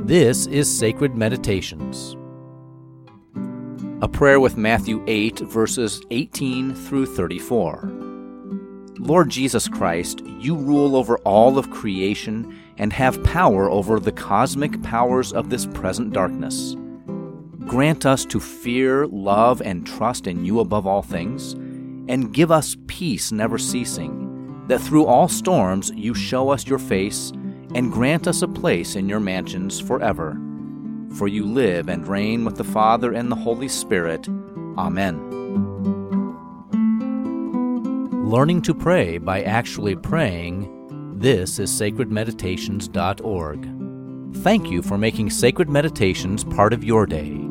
This is Sacred Meditations. A prayer with Matthew 8, verses 18 through 34. Lord Jesus Christ, you rule over all of creation and have power over the cosmic powers of this present darkness. Grant us to fear, love, and trust in you above all things, and give us peace never ceasing, that through all storms you show us your face and grant us a place in your mansions forever. For you live and reign with the Father and the Holy Spirit. Amen. Learning to pray by actually praying. This is sacredmeditations.org. Thank you for making Sacred Meditations part of your day.